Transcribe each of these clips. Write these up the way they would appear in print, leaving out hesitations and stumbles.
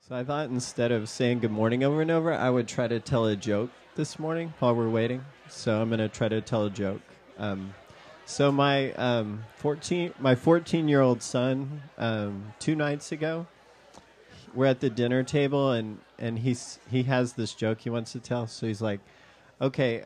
So I thought instead of saying good morning over and over, I would try to tell a joke this morning while we're waiting. So I'm going to try to tell a joke. So my 14-year-old son, 2 nights ago, we're at the dinner table and he has this joke he wants to tell. So he's like, okay,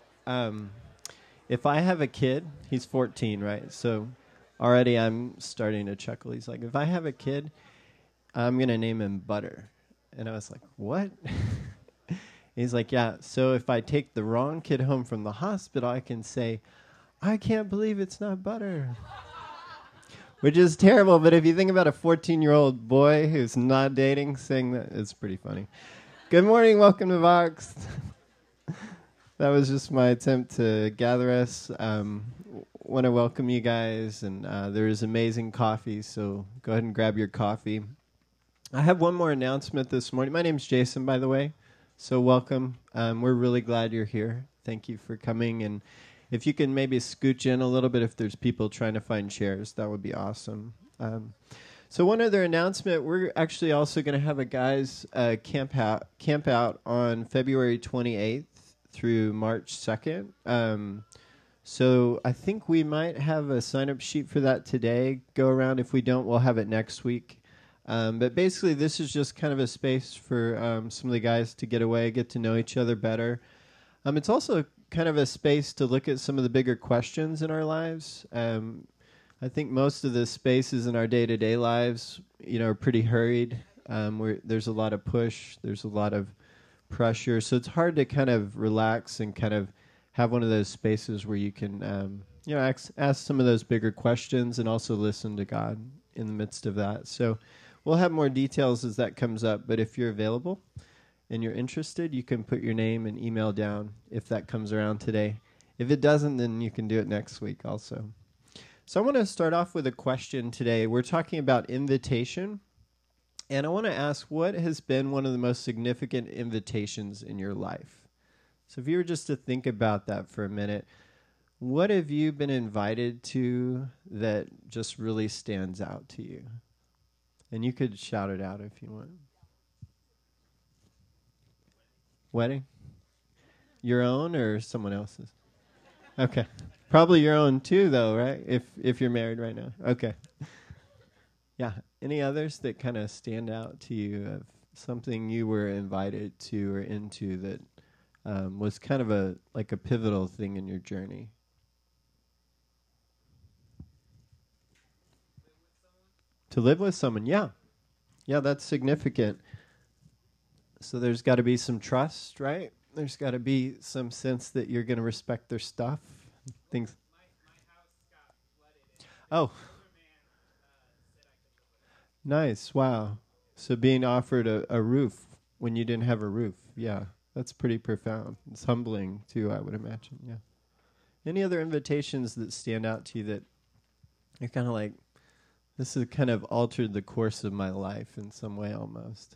if I have a kid, he's 14, right? So already I'm starting to chuckle. He's like, if I have a kid, I'm going to name him Butter. And I was like, what? He's like, yeah, so if I take the wrong kid home from the hospital, I can say, I can't believe it's not Butter. Which is terrible, but if you think about a 14-year-old boy who's not dating saying that, it's pretty funny. Good morning, welcome to Vox. That was just my attempt to gather us. Want to welcome you guys, and there is amazing coffee, so go ahead and grab your coffee. I have one more announcement this morning. My name's Jason, by the way, so welcome. We're really glad you're here. Thank you for coming, and if you can maybe scooch in a little bit if there's people trying to find chairs, that would be awesome. So one other announcement, we're actually also going to have a guys camp out on February 28th through March 2nd. So I think we might have a sign-up sheet for that today. Go around. If we don't, we'll have it next week. But basically, this is just kind of a space for some of the guys to get away, get to know each other better. It's also kind of a space to look at some of the bigger questions in our lives. I think most of the spaces in our day-to-day lives, are pretty hurried. There's a lot of push. There's a lot of pressure. So it's hard to kind of relax and kind of have one of those spaces where you can, ask some of those bigger questions and also listen to God in the midst of that. So we'll have more details as that comes up, but if you're available and you're interested, you can put your name and email down if that comes around today. If it doesn't, then you can do it next week also. So I want to start off with a question today. We're talking about invitation, and I want to ask, what has been one of the most significant invitations in your life? So if you were just to think about that for a minute, what have you been invited to that just really stands out to you? And you could shout it out if you want. Wedding? Your own or someone else's? Okay. Probably your own too, though, right? If you're married right now. Okay. Yeah. Any others that kind of stand out to you of something you were invited to or into that was kind of a pivotal thing in your journey? To live with someone, yeah. Yeah, that's significant. So there's got to be some trust, right? There's got to be some sense that you're going to respect their stuff. Things. My house got flooded. Oh. Nice, wow. So being offered a roof when you didn't have a roof, yeah. That's pretty profound. It's humbling, too, I would imagine, yeah. Any other invitations that stand out to you that you're kind of like, this has kind of altered the course of my life in some way almost?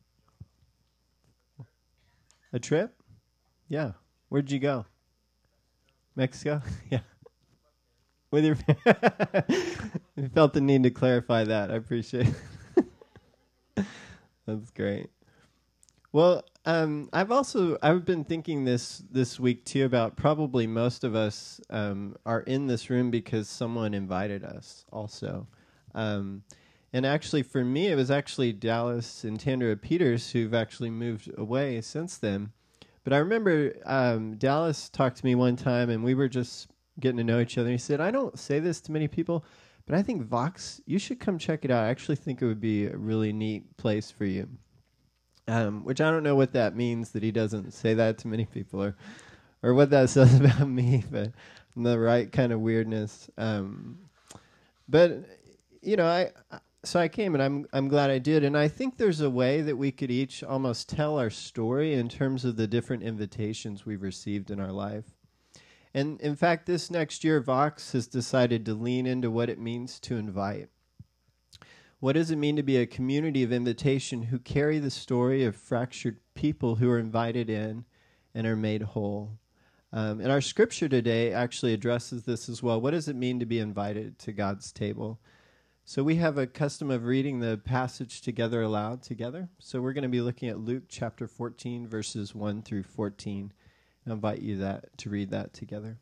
A trip? Yeah. Where'd you go? Mexico? Yeah. With your I felt the need to clarify that. I appreciate it. That's great. Well, I've been thinking this week too about probably most of us are in this room because someone invited us also. And actually, for me, it was actually Dallas and Tandra Peters who've actually moved away since then. But I remember Dallas talked to me one time, and we were just getting to know each other. He said, I don't say this to many people, but I think Vox, you should come check it out. I actually think it would be a really neat place for you. Which I don't know what that means, that he doesn't say that to many people, or what that says about me, but the right kind of weirdness. But so I came, and I'm glad I did. And I think there's a way that we could each almost tell our story in terms of the different invitations we've received in our life. And in fact, this next year, Vox has decided to lean into what it means to invite. What does it mean to be a community of invitation who carry the story of fractured people who are invited in and are made whole? And our scripture today actually addresses this as well. What does it mean to be invited to God's table? So we have a custom of reading the passage together aloud together. So we're going to be looking at Luke chapter 14, verses 1 through 14. I invite you to read that together.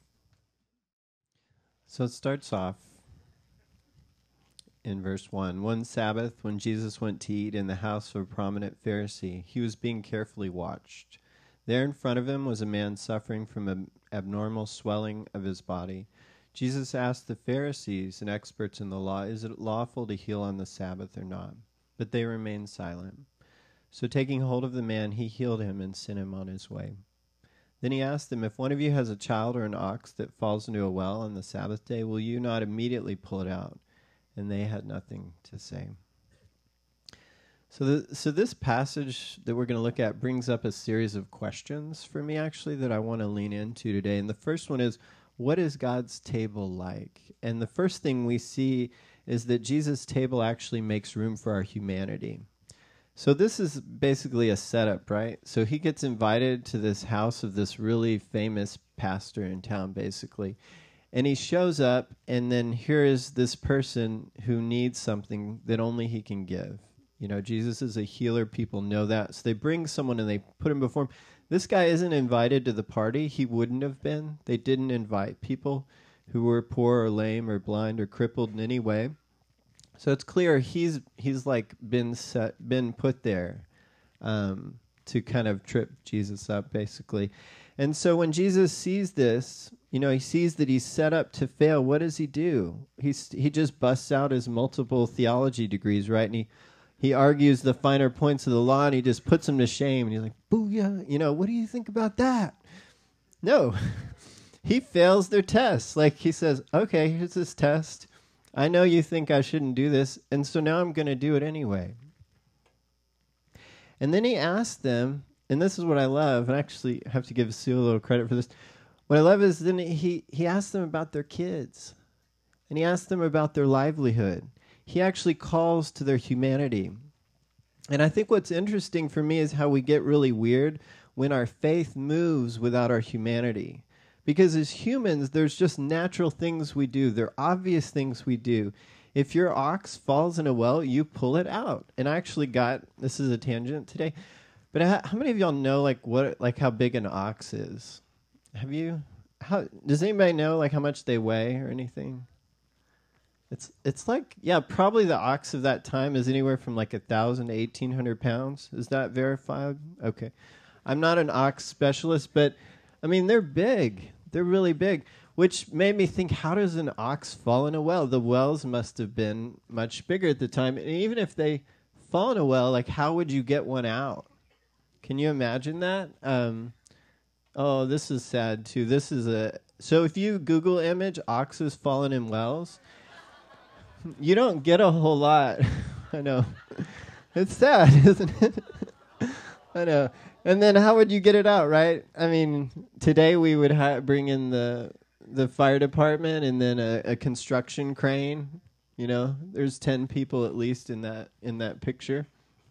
So it starts off in verse 1. One Sabbath, when Jesus went to eat in the house of a prominent Pharisee, he was being carefully watched. There in front of him was a man suffering from an abnormal swelling of his body. Jesus asked the Pharisees and experts in the law, "Is it lawful to heal on the Sabbath or not?" But they remained silent. So taking hold of the man, he healed him and sent him on his way. Then he asked them, "If one of you has a child or an ox that falls into a well on the Sabbath day, will you not immediately pull it out?" And they had nothing to say. So this passage that we're going to look at brings up a series of questions for me, actually, that I want to lean into today. And the first one is, what is God's table like? And the first thing we see is that Jesus' table actually makes room for our humanity. So this is basically a setup, right? So he gets invited to this house of this really famous pastor in town, basically. And he shows up, and then here is this person who needs something that only he can give. You know, Jesus is a healer. People know that. So they bring someone and they put him before him. This guy isn't invited to the party. He wouldn't have been. They didn't invite people who were poor or lame or blind or crippled in any way. So it's clear he's like been put there to kind of trip Jesus up, basically. And so when Jesus sees this, you know, he sees that he's set up to fail. What does he do? He just busts out his multiple theology degrees, right? And he argues the finer points of the law, and he just puts them to shame. And he's like, "Booyah! You know, what do you think about that?" No, he fails their tests. Like he says, "Okay, here's this test. I know you think I shouldn't do this, and so now I'm going to do it anyway." And then he asked them, and this is what I love, and I actually have to give Sue a little credit for this. What I love is then he asked them about their kids, and he asked them about their livelihood. He actually calls to their humanity. And I think what's interesting for me is how we get really weird when our faith moves without our humanity. Because as humans, there's just natural things we do. There are obvious things we do. If your ox falls in a well, you pull it out. And I actually this is a tangent today, but how many of y'all know like how big an ox is? Have you? Does anybody know like how much they weigh or anything? It's like, yeah, probably the ox of that time is anywhere from like 1,000 to 1,800 pounds. Is that verified? Okay. I'm not an ox specialist, but I mean, they're big. They're really big, which made me think, how does an ox fall in a well? The wells must have been much bigger at the time. And even if they fall in a well, like how would you get one out? Can you imagine that? Oh, this is sad too. So if you Google image oxes falling in wells, you don't get a whole lot. I know. It's sad, isn't it? I know. And then how would you get it out, right? I mean, today we would bring in the fire department and then a construction crane. You know, there's 10 people at least in that picture.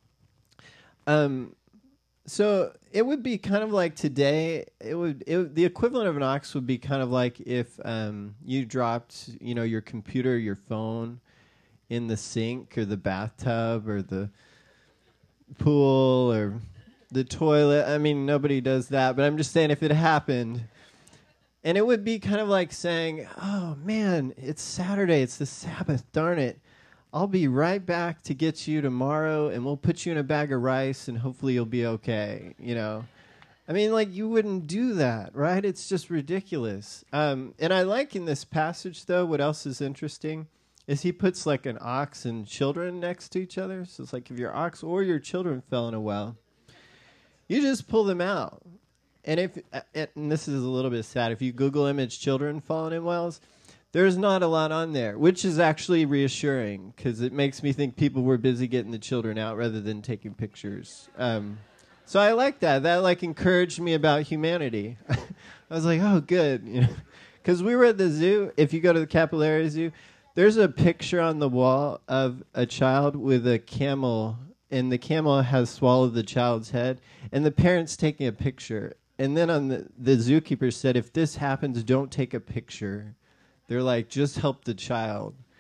So it would be kind of like today. The equivalent of an ox would be kind of like if you dropped, you know, your computer, your phone in the sink or the bathtub or the pool or the toilet. I mean, nobody does that, but I'm just saying if it happened. And it would be kind of like saying, "Oh, man, it's Saturday. It's the Sabbath. Darn it. I'll be right back to get you tomorrow, and we'll put you in a bag of rice, and hopefully you'll be okay," you know. I mean, like, you wouldn't do that, right? It's just ridiculous. And I like in this passage, though, what else is interesting is he puts, like, an ox and children next to each other. So it's like if your ox or your children fell in a well, you just pull them out. And and this is a little bit sad, if you Google image children falling in wells, there's not a lot on there, which is actually reassuring because it makes me think people were busy getting the children out rather than taking pictures. So I like that. That like encouraged me about humanity. I was like, oh, good. You know, because we were at the zoo. If you go to the Capillary Zoo, there's a picture on the wall of a child with a camel, and the camel has swallowed the child's head, and the parent's taking a picture. And then the zookeeper said, if this happens, don't take a picture. They're like, just help the child.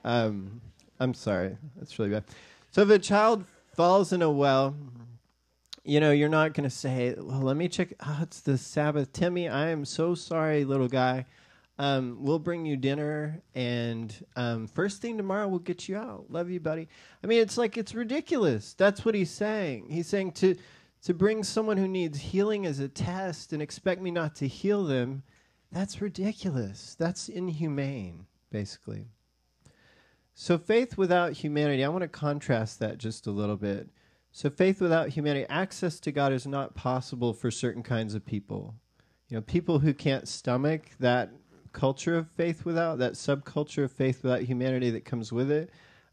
I'm sorry. That's really bad. So if a child falls in a well, you're not going to say, well, let me check. Oh, it's the Sabbath. Timmy, I am so sorry, little guy. We'll bring you dinner, and first thing tomorrow, we'll get you out. Love you, buddy. I mean, it's ridiculous. That's what he's saying. He's saying to bring someone who needs healing as a test and expect me not to heal them, that's ridiculous. That's inhumane, basically. So faith without humanity, I want to contrast that just a little bit. So faith without humanity, access to God is not possible for certain kinds of people. People who can't stomach that culture of faith without, that subculture of faith without humanity that comes with it.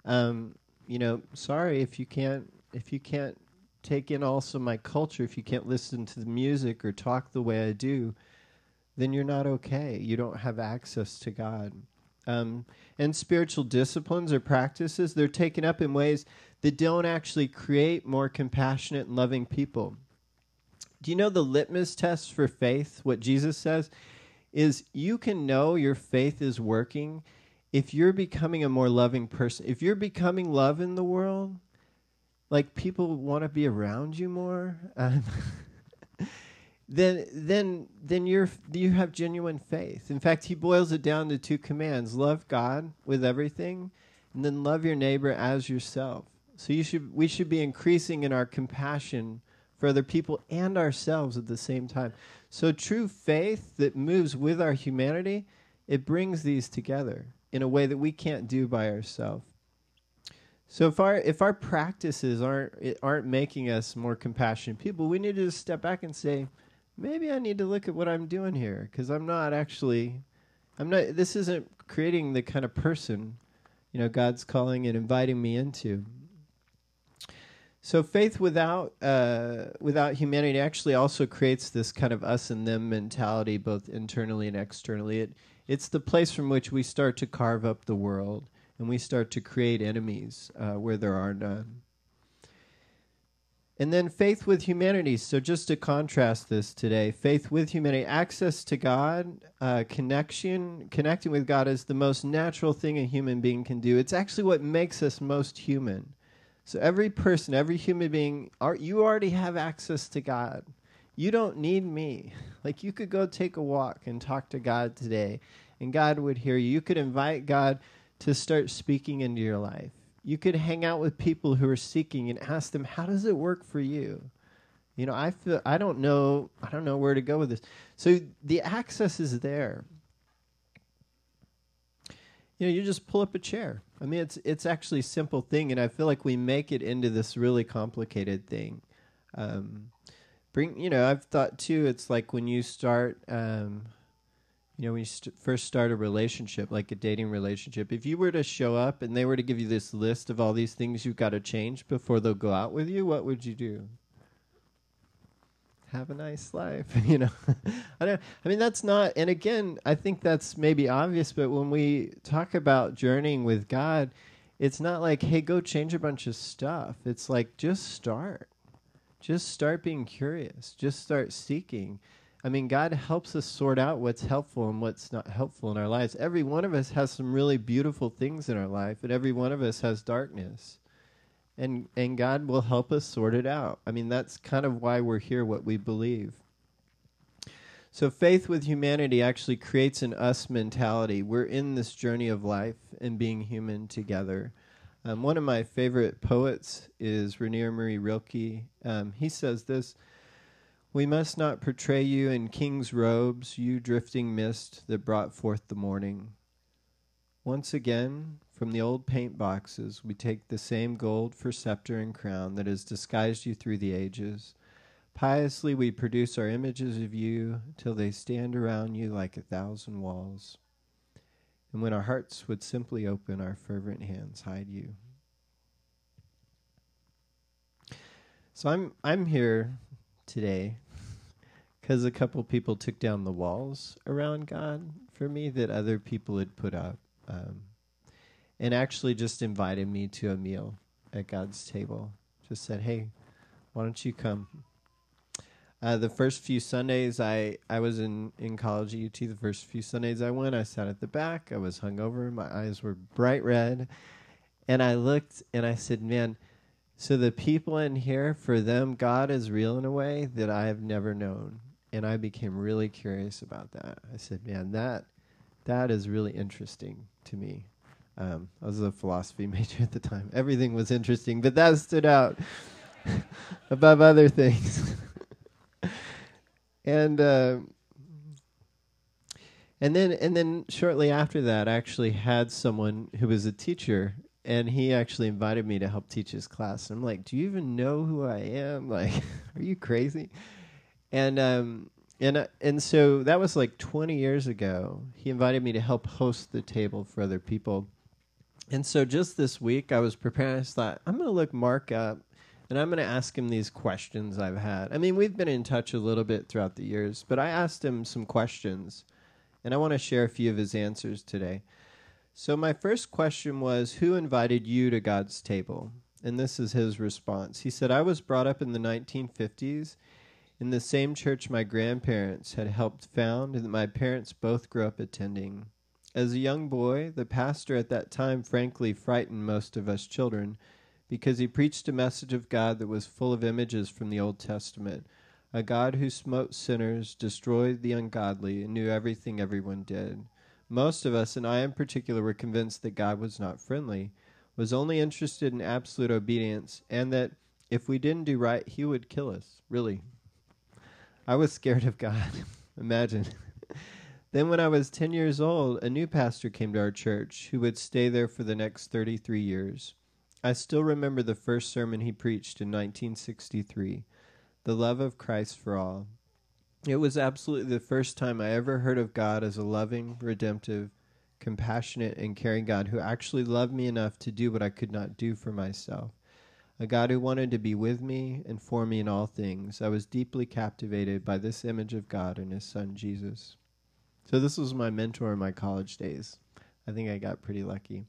Sorry if you can't take in also my culture, if you can't listen to the music or talk the way I do, then you're not okay. You don't have access to God. And spiritual disciplines or practices, they're taken up in ways that don't actually create more compassionate and loving people. Do you know the litmus test for faith, what Jesus says, is you can know your faith is working if you're becoming a more loving person. If you're becoming love in the world, like people want to be around you more, then you have genuine faith. In fact, he boils it down to 2 commands: love God with everything, and then love your neighbor as yourself. So we should be increasing in our compassion for other people and ourselves at the same time. So true faith that moves with our humanity, it brings these together in a way that we can't do by ourselves. So if our practices aren't making us more compassionate people, we need to just step back and say, maybe I need to look at what I'm doing here, because this isn't creating the kind of person, God's calling and inviting me into. So faith without humanity actually also creates this kind of us and them mentality, both internally and externally. It's the place from which we start to carve up the world, and we start to create enemies where there are none. And then faith with humanity. So just to contrast this today, faith with humanity, access to God, connecting with God is the most natural thing a human being can do. It's actually what makes us most human. So every person, every human being, you already have access to God. You don't need me. Like, you could go take a walk and talk to God today, and God would hear you. You could invite God to start speaking into your life. You could hang out with people who are seeking and ask them, how does it work for you? I don't know where to go with this. So the access is there. You just pull up a chair. I mean, it's actually a simple thing, and I feel like we make it into this really complicated thing. I've thought too, it's like when you start, when you first start a relationship, like a dating relationship, if you were to show up and they were to give you this list of all these things you've got to change before they'll go out with you, what would you do? Have a nice life, that's not, and again, I think that's maybe obvious, but when we talk about journeying with God, it's not like, hey, go change a bunch of stuff. It's like, just start being curious, just start seeking. I mean, God helps us sort out what's helpful and what's not helpful in our lives. Every one of us has some really beautiful things in our life, and every one of us has darkness. And God will help us sort it out. I mean, that's kind of why we're here, what we believe. So faith with humanity actually creates an us mentality. We're in this journey of life and being human together. One of my favorite poets is Rainier Marie Rilke. He says this: "We must not portray you in king's robes, you drifting mist that brought forth the morning. Once again, from the old paint boxes, we take the same gold for scepter and crown that has disguised you through the ages. Piously we produce our images of you till they stand around you like 1,000 walls. And when our hearts would simply open, our fervent hands hide you." So I'm here today because a couple people took down the walls around God for me that other people had put up, and actually just invited me to a meal at God's table. Just said, hey, why don't you come? The first few Sundays I was in college at UT. The first few Sundays I went, I sat at the back. I was hungover. My eyes were bright red. And I looked and I said, man, so the people in here, for them, God is real in a way that I have never known. And I became really curious about that. I said, man, that is really interesting to me. I was a philosophy major at the time. Everything was interesting, but that stood out above other things. And then shortly after that, I actually had someone who was a teacher, and he actually invited me to help teach his class. And I'm like, do you even know who I am? Like, are you crazy? And so that was like 20 years ago. He invited me to help host the table for other people. And so just this week, I was preparing. I thought, I'm going to look Mark up, and I'm going to ask him these questions I've had. I mean, we've been in touch a little bit throughout the years, but I asked him some questions, and I want to share a few of his answers today. So my first question was, who invited you to God's table? And this is his response. He said, I was brought up in the 1950s in the same church my grandparents had helped found and that my parents both grew up attending. As a young boy, the pastor at that time frankly frightened most of us children because he preached a message of God that was full of images from the Old Testament, a God who smote sinners, destroyed the ungodly, and knew everything everyone did. Most of us, and I in particular, were convinced that God was not friendly, was only interested in absolute obedience, and that if we didn't do right, he would kill us, really. I was scared of God. Imagine. Then when I was 10 years old, a new pastor came to our church who would stay there for the next 33 years. I still remember the first sermon he preached in 1963, The Love of Christ for All. It was absolutely the first time I ever heard of God as a loving, redemptive, compassionate, and caring God who actually loved me enough to do what I could not do for myself. A God who wanted to be with me and for me in all things. I was deeply captivated by this image of God and his son, Jesus. So this was my mentor in my college days. I think I got pretty lucky.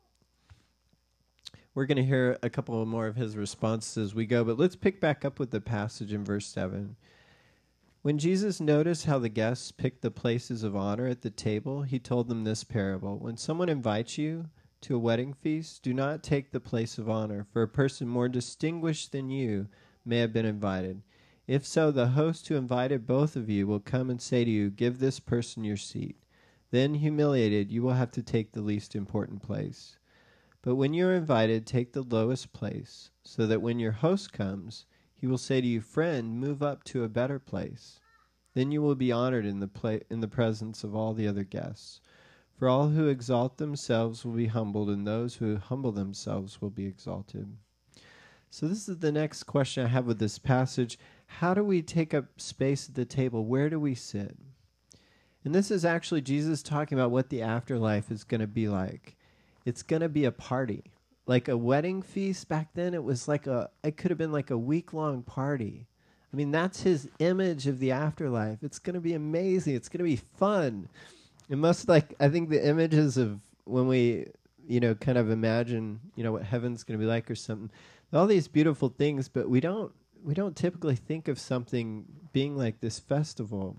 We're going to hear a couple more of his responses as we go, but let's pick back up with the passage in verse 7. When Jesus noticed how the guests picked the places of honor at the table, he told them this parable. When someone invites you to a wedding feast, do not take the place of honor, for a person more distinguished than you may have been invited. If so, the host who invited both of you will come and say to you, give this person your seat. Then, humiliated, you will have to take the least important place. But when you are invited, take the lowest place, so that when your host comes, he will say to you, friend, move up to a better place. Then you will be honored in the presence of all the other guests. For all who exalt themselves will be humbled, and those who humble themselves will be exalted. So this is the next question I have with this passage. How do we take up space at the table? Where do we sit? And this is actually Jesus talking about what the afterlife is going to be like. It's going to be a party. Like a wedding feast back then, it could have been like a week-long party. I mean, that's his image of the afterlife. It's going to be amazing. It's going to be fun. It must I think the images of when we, kind of imagine, what heaven's going to be like or something. All these beautiful things, but we don't typically think of something being like this festival.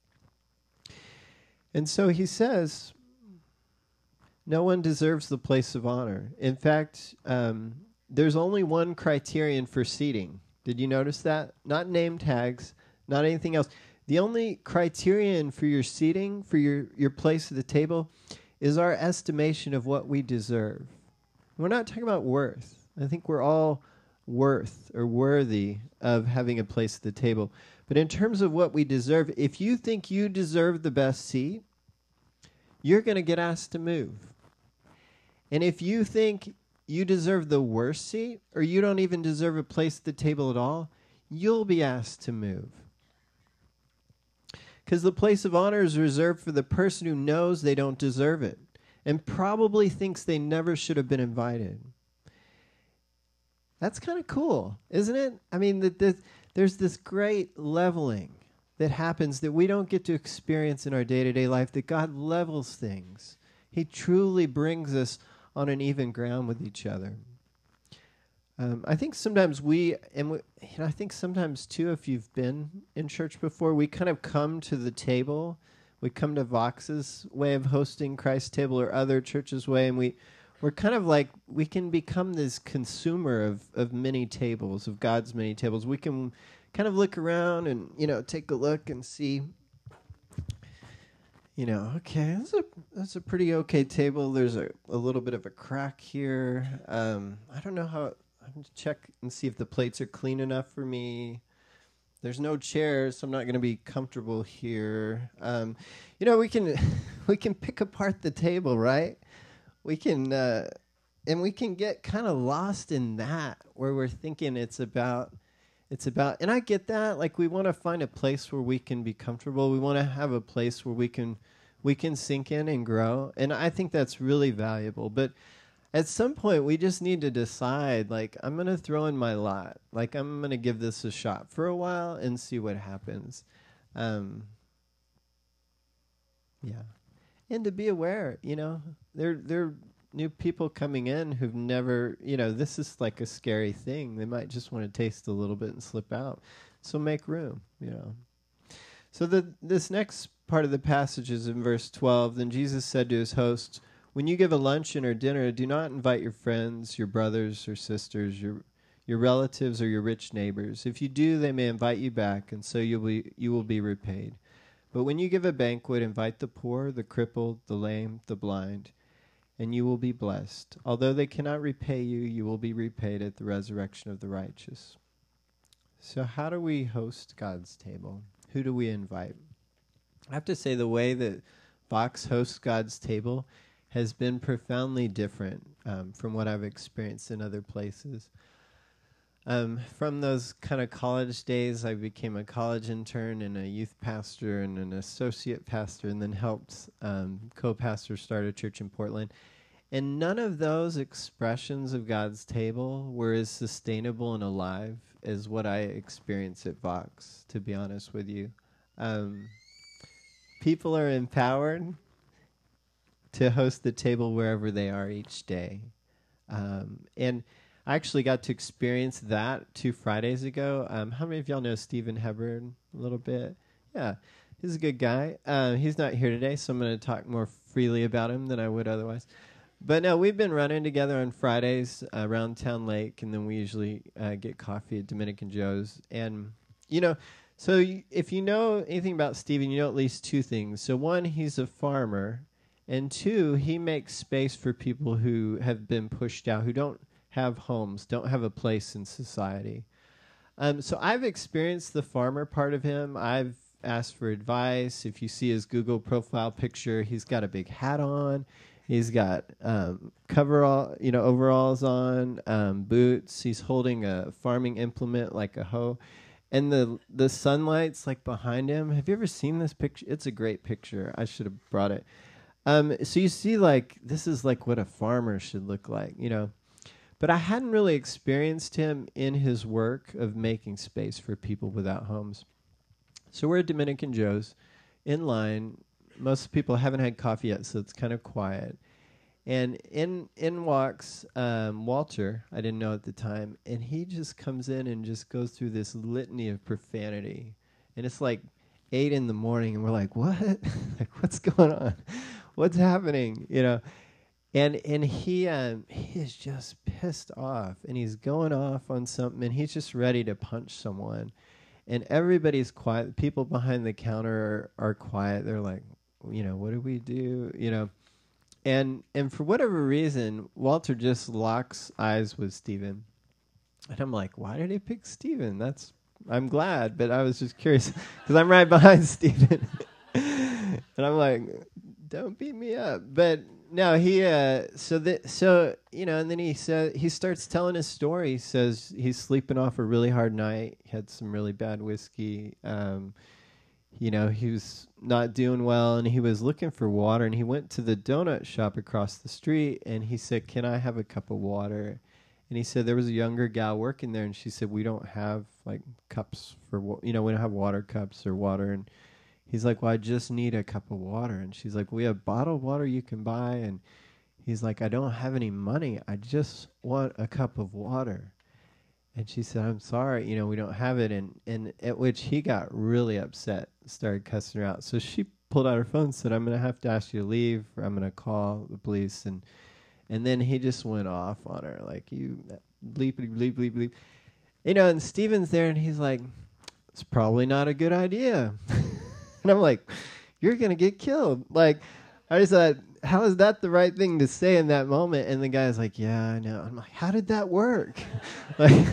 And so he says, no one deserves the place of honor. In fact, there's only one criterion for seating. Did you notice that? Not name tags, not anything else. The only criterion for your seating, for your place at the table, is our estimation of what we deserve. We're not talking about worth. I think we're all worth or worthy of having a place at the table. But in terms of what we deserve, if you think you deserve the best seat, you're going to get asked to move. And if you think you deserve the worst seat, or you don't even deserve a place at the table at all, you'll be asked to move. Because the place of honor is reserved for the person who knows they don't deserve it and probably thinks they never should have been invited. That's kind of cool, isn't it? I mean, there's this great leveling that happens that we don't get to experience in our day-to-day life, that God levels things. He truly brings us on an even ground with each other. I think sometimes I think sometimes too, if you've been in church before, we kind of come to the table. We come to Vox's way of hosting Christ table or other churches' way, and we're kind of like, we can become this consumer of many tables, of God's many tables. We can kind of look around and, take a look and see, okay, that's a pretty okay table. There's a little bit of a crack here. I don't know how. I'm going to check and see if the plates are clean enough for me. There's no chairs, so I'm not going to be comfortable here. We can we can pick apart the table, right? We can and we can get kind of lost in that, where we're thinking it's about. And I get that. Like, we want to find a place where we can be comfortable. We want to have a place where we can sink in and grow. And I think that's really valuable. But at some point, we just need to decide, like, I'm going to throw in my lot. Like, I'm going to give this a shot for a while and see what happens. Yeah. And to be aware, there are new people coming in who've never, this is like a scary thing. They might just want to taste a little bit and slip out. So make room, So this next part of the passage is in verse 12. Then Jesus said to his hosts, "When you give a luncheon or dinner, do not invite your friends, your brothers or sisters, your relatives or your rich neighbors. If you do, they may invite you back, and so you will be repaid. But when you give a banquet, invite the poor, the crippled, the lame, the blind, and you will be blessed. Although they cannot repay you, you will be repaid at the resurrection of the righteous." So how do we host God's table? Who do we invite? I have to say, the way that Vox hosts God's table has been profoundly different from what I've experienced in other places. From those kind of college days, I became a college intern and a youth pastor and an associate pastor, and then helped co-pastor start a church in Portland. And none of those expressions of God's table were as sustainable and alive as what I experience at Vox, to be honest with you. People are empowered to host the table wherever they are each day. And I actually got to experience that 2 Fridays ago. How many of y'all know Stephen Hebron a little bit? Yeah, he's a good guy. He's not here today, so I'm going to talk more freely about him than I would otherwise. But no, we've been running together on Fridays around Town Lake, and then we usually get coffee at Dominican Joe's. And, so if you know anything about Stephen, you know at least 2 things. So 1, he's a farmer, and 2, he makes space for people who have been pushed out, who don't have homes, don't have a place in society. So I've experienced the farmer part of him. I've asked for advice. If you see his Google profile picture, he's got a big hat on. He's got overalls on, boots. He's holding a farming implement like a hoe. And the sunlight's like behind him. Have you ever seen this picture? It's a great picture. I should have brought it. So you see, like, this is like what a farmer should look like, But I hadn't really experienced him in his work of making space for people without homes. So we're at Dominican Joe's, in line. Most people haven't had coffee yet, so it's kind of quiet. And in walks Walter, I didn't know at the time, and he just comes in and just goes through this litany of profanity. And it's like 8 in the morning, and we're like, what? Like, what's going on? What's happening? And he is just pissed off, and he's going off on something, and he's just ready to punch someone. And everybody's quiet. People behind the counter are quiet. They're like, what do we do? And for whatever reason, Walter just locks eyes with Stephen. And I'm like, why did he pick Stephen? I'm glad, but I was just curious because I'm right behind Stephen. And I'm like, don't beat me up. But no, and then he starts telling his story. He says he's sleeping off a really hard night. He had some really bad whiskey. He was not doing well, and he was looking for water, and he went to the donut shop across the street, and he said, "Can I have a cup of water?" And he said there was a younger gal working there, and she said, "We don't have like cups for we don't have water cups or water." And he's like, "Well, I just need a cup of water." And she's like, "We have bottled water you can buy." And he's like, "I don't have any money. I just want a cup of water." And she said, I'm sorry, we don't have it. And at which he got really upset, started cussing her out. So she pulled out her phone and said, I'm going to have to ask you to leave, or I'm going to call the police. And then he just went off on her, like, you bleep, bleep, bleep, bleep, bleep. And Steven's there, and he's like, it's probably not a good idea. And I'm like, you're going to get killed. Like, I just thought, how is that the right thing to say in that moment? And the guy's like, yeah, I know. I'm like, how did that work? like,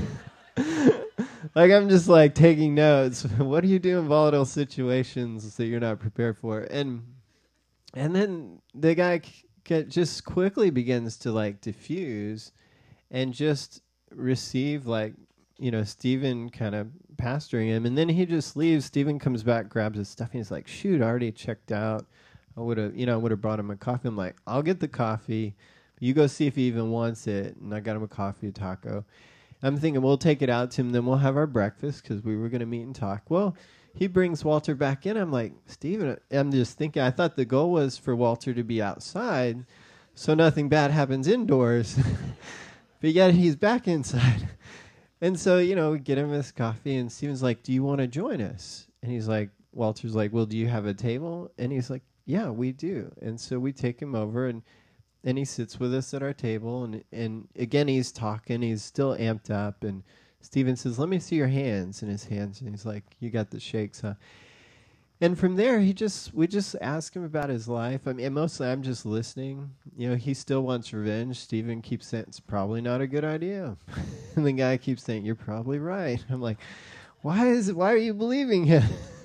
like, I'm just like taking notes. What do you do in volatile situations that you're not prepared for? And then the guy just quickly begins to like diffuse and just receive like, Stephen kind of pastoring him. And then he just leaves. Stephen comes back, grabs his stuff, and he's like, shoot, I already checked out. I would have brought him a coffee. I'm like, I'll get the coffee. You go see if he even wants it. And I got him a coffee, a taco. I'm thinking we'll take it out to him, then we'll have our breakfast because we were going to meet and talk. Well, he brings Walter back in. I'm like, Steven, I'm just thinking, I thought the goal was for Walter to be outside so nothing bad happens indoors. But yet he's back inside. And so, we get him his coffee, and Steven's like, do you want to join us? And he's like, Walter's like, well, do you have a table? And he's like, yeah, we do. And so we take him over, and he sits with us at our table. And again, he's talking. He's still amped up. And Steven says, let me see your hands. And his hands, and he's like, you got the shakes, huh? And from there, we just ask him about his life. I mean, mostly I'm just listening. He still wants revenge. Steven keeps saying, it's probably not a good idea. And the guy keeps saying, you're probably right. I'm like, why are you believing him?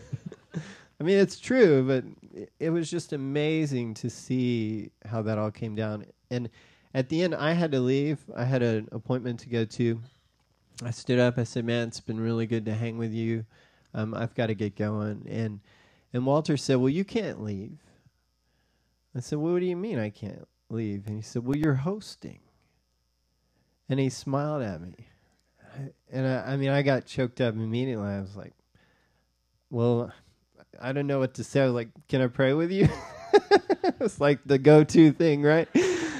I mean, it's true, but it was just amazing to see how that all came down. And at the end, I had to leave. I had an appointment to go to. I stood up. I said, man, it's been really good to hang with you. I've got to get going. And Walter said, well, you can't leave. I said, well, what do you mean I can't leave? And he said, well, you're hosting. And he smiled at me. I got choked up immediately. I was like, well, I don't know what to say. I was like, can I pray with you? It's like the go-to thing, right?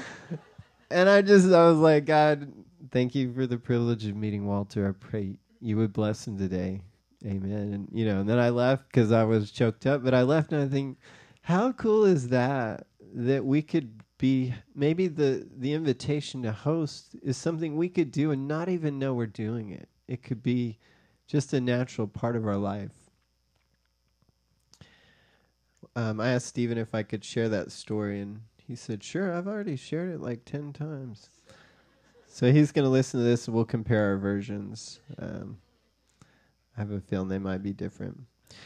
And I was like, God, thank you for the privilege of meeting Walter. I pray you would bless him today. Amen. And then I left because I was choked up. But I left and I think, how cool is that we could be, maybe the invitation to host is something we could do and not even know we're doing it. It could be just a natural part of our life. I asked Stephen if I could share that story, and he said, sure, I've already shared it like 10 times. So he's going to listen to this, and we'll compare our versions. I have a feeling they might be different.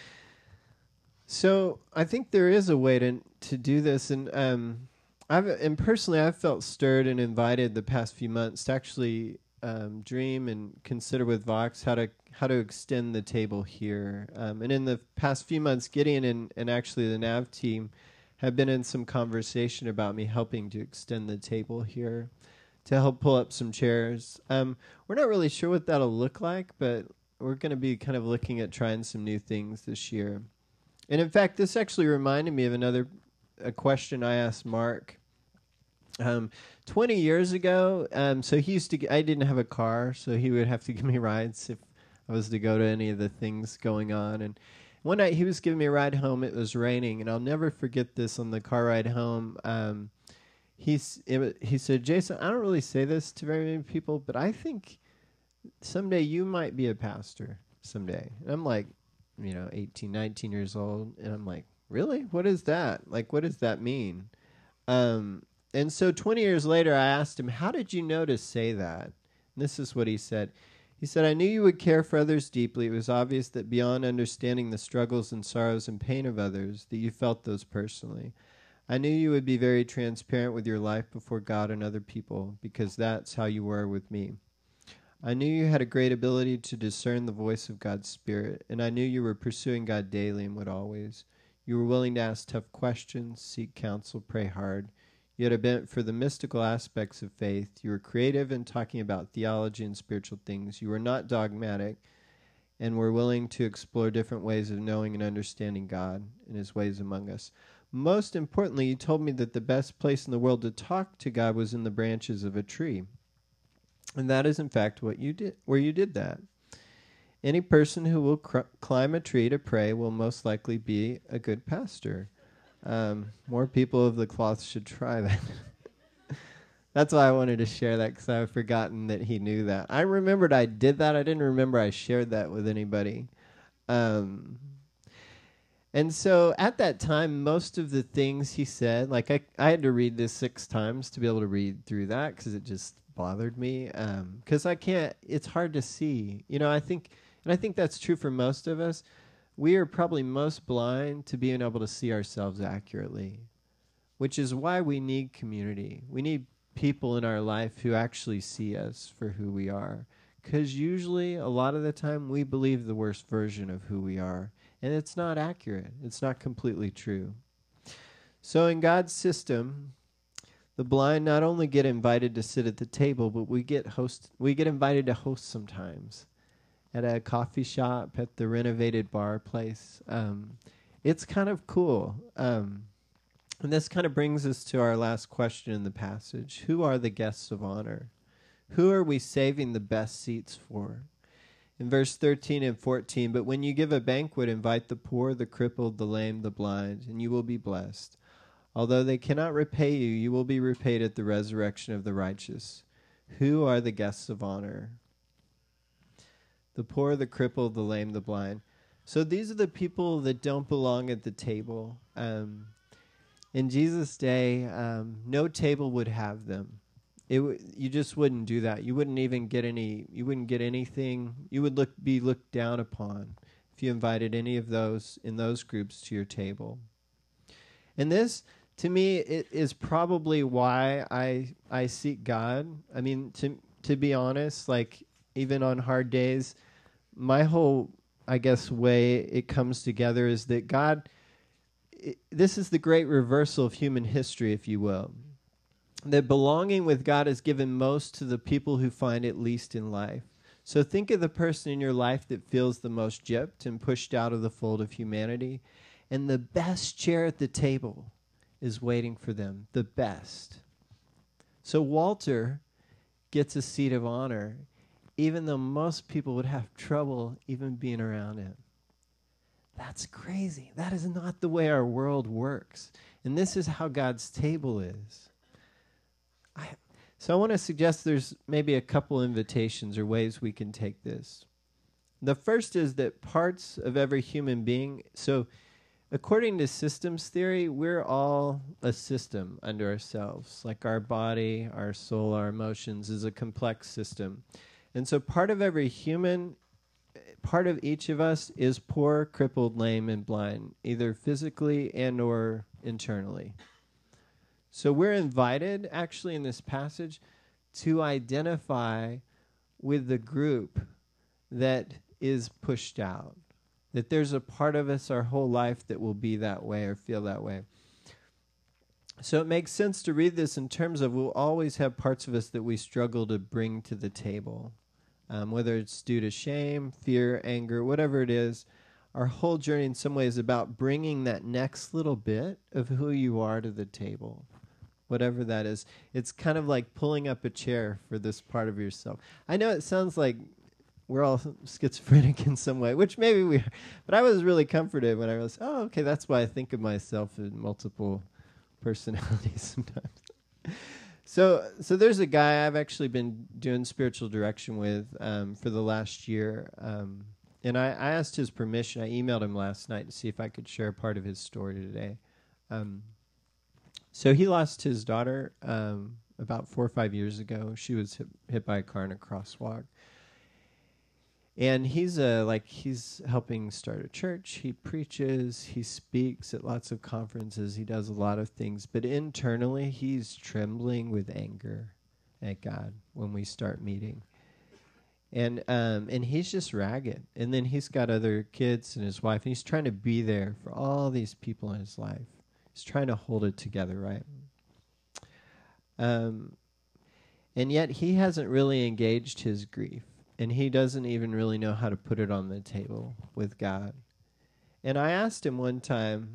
So I think there is a way to do this, and personally I've felt stirred and invited the past few months to actually dream and consider with Vox how to extend the table here. And in the past few months, Gideon and actually the NAV team have been in some conversation about me helping to extend the table here, to help pull up some chairs. We're not really sure what that'll look like, but we're going to be kind of looking at trying some new things this year. And in fact, this actually reminded me of a question I asked Mark 20 years ago. So he used to, I didn't have a car, so he would have to give me rides if I was to go to any of the things going on. And one night he was giving me a ride home. It was raining, and I'll never forget this on the car ride home. He said, Jason, I don't really say this to very many people, but I think someday you might be a pastor someday. And I'm like, 18, 19 years old. And I'm like, really? What is that? Like, what does that mean? And so 20 years later, I asked him, how did you know to say that? And this is what he said. He said, I knew you would care for others deeply. It was obvious that beyond understanding the struggles and sorrows and pain of others, that you felt those personally. I knew you would be very transparent with your life before God and other people, because that's how you were with me. I knew you had a great ability to discern the voice of God's Spirit, and I knew you were pursuing God daily and would always. You were willing to ask tough questions, seek counsel, pray hard. You had a bent for the mystical aspects of faith. You were creative in talking about theology and spiritual things. You were not dogmatic and were willing to explore different ways of knowing and understanding God and his ways among us. Most importantly, you told me that the best place in the world to talk to God was in the branches of a tree. And that is, in fact, what you did, where you did that. Any person who will climb a tree to pray will most likely be a good pastor. More people of the cloth should try that. That's why I wanted to share that, because I've forgotten that he knew that. I remembered I did that. I didn't remember I shared that with anybody. And so at that time, most of the things he said, like I had to read this 6 times to be able to read through that, because it just bothered me. Because I can't, it's hard to see. You know, I think that's true for most of us. We are probably most blind to being able to see ourselves accurately, which is why we need community. We need people in our life who actually see us for who we are. Because usually, a lot of the time, we believe the worst version of who we are. And it's not accurate. It's not completely true. So in God's system, the blind not only get invited to sit at the table, but we get invited to host sometimes at a coffee shop, at the renovated bar place. It's kind of cool. And this kind of brings us to our last question in the passage. Who are the guests of honor? Who are we saving the best seats for? In verse 13 and 14, but when you give a banquet, invite the poor, the crippled, the lame, the blind, and you will be blessed. Although they cannot repay you, you will be repaid at the resurrection of the righteous. Who are the guests of honor? The poor, the crippled, the lame, the blind. So these are the people that don't belong at the table. In Jesus' day, no table would have them. You just wouldn't do that. You wouldn't even get any. You wouldn't get anything. You would be looked down upon if you invited any of those in those groups to your table. And this, to me, it is probably why I seek God. I mean, to be honest, like even on hard days, my whole, I guess, way it comes together is that God. This is the great reversal of human history, if you will. That belonging with God is given most to the people who find it least in life. So think of the person in your life that feels the most gypped and pushed out of the fold of humanity, and the best chair at the table is waiting for them, the best. So Walter gets a seat of honor, even though most people would have trouble even being around him. That's crazy. That is not the way our world works. And this is how God's table is. So I want to suggest there's maybe a couple invitations or ways we can take this. The first is that parts of every human being, so according to systems theory, we're all a system unto ourselves. Like our body, our soul, our emotions is a complex system. And so part of each of us is poor, crippled, lame, and blind, either physically and or internally. So we're invited, actually, in this passage, to identify with the group that is pushed out. That there's a part of us our whole life that will be that way or feel that way. So it makes sense to read this in terms of we'll always have parts of us that we struggle to bring to the table. Whether it's due to shame, fear, anger, whatever it is, our whole journey in some ways is about bringing that next little bit of who you are to the table. Whatever that is. It's kind of like pulling up a chair for this part of yourself. I know it sounds like we're all schizophrenic in some way, which maybe we are. But I was really comforted when I was, okay, that's why I think of myself in multiple personalities sometimes. So there's a guy I've actually been doing spiritual direction with for the last year. And I asked his permission. I emailed him last night to see if I could share part of his story today. So he lost his daughter about 4 or 5 years ago. She was hit by a car in a crosswalk. And he's helping start a church. He preaches. He speaks at lots of conferences. He does a lot of things. But internally, he's trembling with anger at God when we start meeting. And he's just ragged. And then he's got other kids and his wife. And he's trying to be there for all these people in his life. He's trying to hold it together, right? And yet he hasn't really engaged his grief. And he doesn't even really know how to put it on the table with God. And I asked him one time,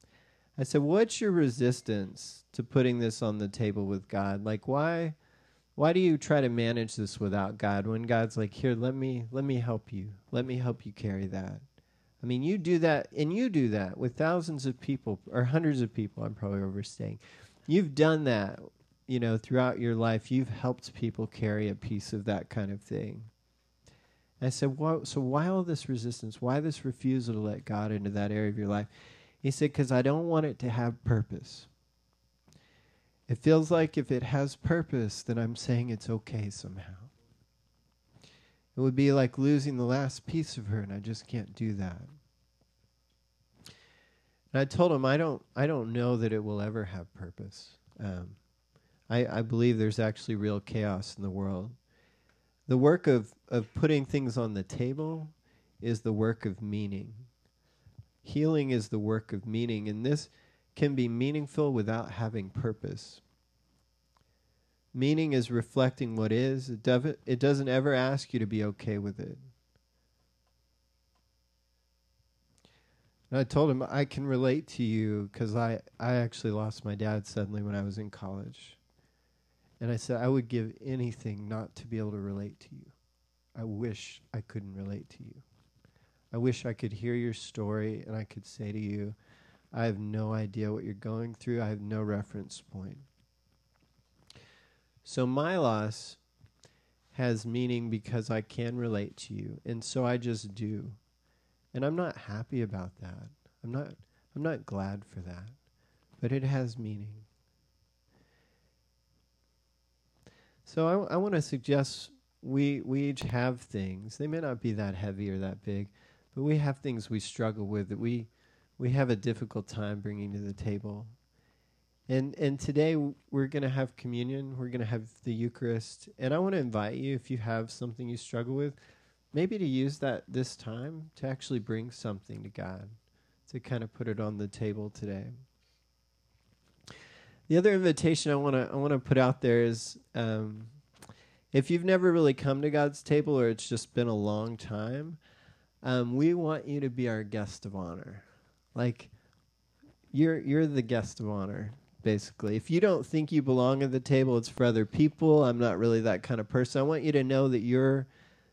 I said, what's your resistance to putting this on the table with God? Like, why Why do you try to manage this without God when God's like, here, let me help you. Let me help you carry that. I mean, you do that, and you do that with thousands of people, or hundreds of people, I'm probably overstating. You've done that, throughout your life. You've helped people carry a piece of that kind of thing. And I said, well, so why all this resistance? Why this refusal to let God into that area of your life? He said, because I don't want it to have purpose. It feels like if it has purpose, then I'm saying it's okay somehow. It would be like losing the last piece of her, and I just can't do that. And I told him, I don't know that it will ever have purpose. I believe there's actually real chaos in the world. The work of putting things on the table is the work of meaning. Healing is the work of meaning, and this can be meaningful without having purpose. Meaning is reflecting what is. It doesn't ever ask you to be okay with it. And I told him, I can relate to you because I actually lost my dad suddenly when I was in college. And I said, I would give anything not to be able to relate to you. I wish I couldn't relate to you. I wish I could hear your story and I could say to you, I have no idea what you're going through. I have no reference point. So my loss has meaning because I can relate to you, and so I just do. And I'm not happy about that. I'm not glad for that. But it has meaning. So I want to suggest we each have things. They may not be that heavy or that big, but we have things we struggle with that we have a difficult time bringing to the table. And today we're going to have communion. We're going to have the Eucharist. And I want to invite you, if you have something you struggle with, maybe to use this time to actually bring something to God, to kind of put it on the table today. The other invitation I want to put out there is, if you've never really come to God's table or it's just been a long time, we want you to be our guest of honor. Like, you're the guest of honor, basically. If you don't think you belong at the table, it's for other people. I'm not really that kind of person. I want you to know that you're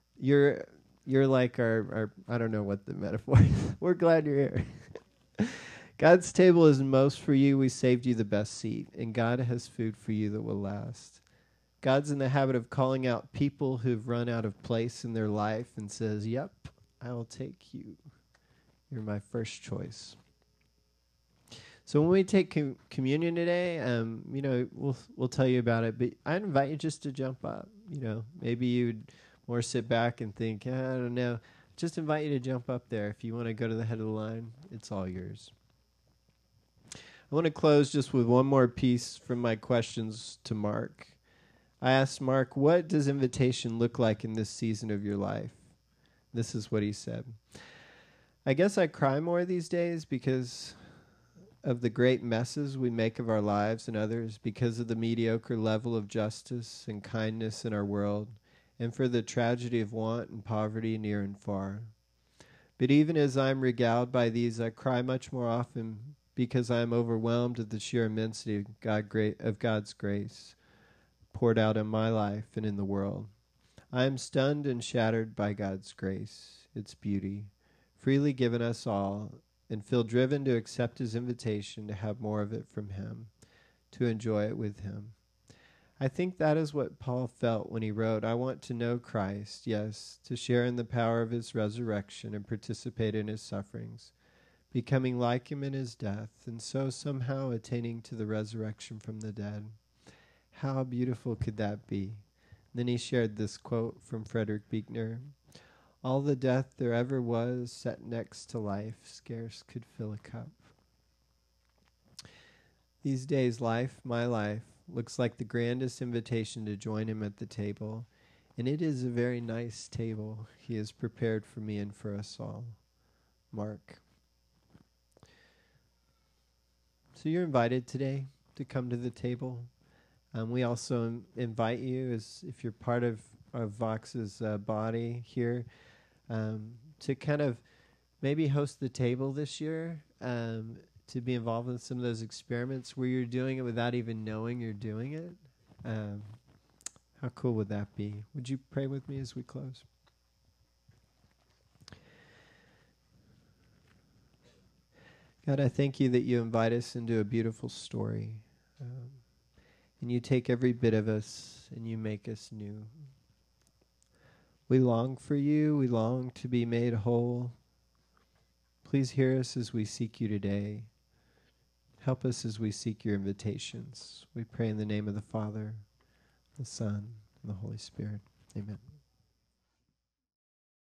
like our I don't know what the metaphor is. We're glad you're here. God's table is most for you. We saved you the best seat, and God has food for you that will last. God's in the habit of calling out people who've run out of place in their life and says, yep, I will take you. You're my first choice. So when we take communion today, we'll tell you about it, but I invite you just to jump up. Maybe you'd more sit back and think, I don't know. Just invite you to jump up there. If you want to go to the head of the line, it's all yours. I want to close just with one more piece from my questions to Mark. I asked Mark, what does invitation look like in this season of your life? This is what he said. I guess I cry more these days because of the great messes we make of our lives and others, because of the mediocre level of justice and kindness in our world, and for the tragedy of want and poverty near and far. But even as I'm regaled by these, I cry much more often because I am overwhelmed at the sheer immensity of God's grace poured out in my life and in the world. I am stunned and shattered by God's grace, its beauty, freely given us all, and feel driven to accept his invitation to have more of it from him, to enjoy it with him. I think that is what Paul felt when he wrote, I want to know Christ, yes, to share in the power of his resurrection and participate in his sufferings, becoming like him in his death, and so somehow attaining to the resurrection from the dead. How beautiful could that be? Then he shared this quote from Frederick Buechner. All the death there ever was set next to life scarce could fill a cup. These days, my life, looks like the grandest invitation to join him at the table, and it is a very nice table he has prepared for me and for us all. Mark. So you're invited today to come to the table. We also invite you, as if you're part of Vox's body here, to kind of maybe host the table this year, to be involved in some of those experiments where you're doing it without even knowing you're doing it. How cool would that be? Would you pray with me as we close? God, I thank you that you invite us into a beautiful story. And you take every bit of us and you make us new. We long for you. We long to be made whole. Please hear us as we seek you today. Help us as we seek your invitations. We pray in the name of the Father, the Son, and the Holy Spirit. Amen.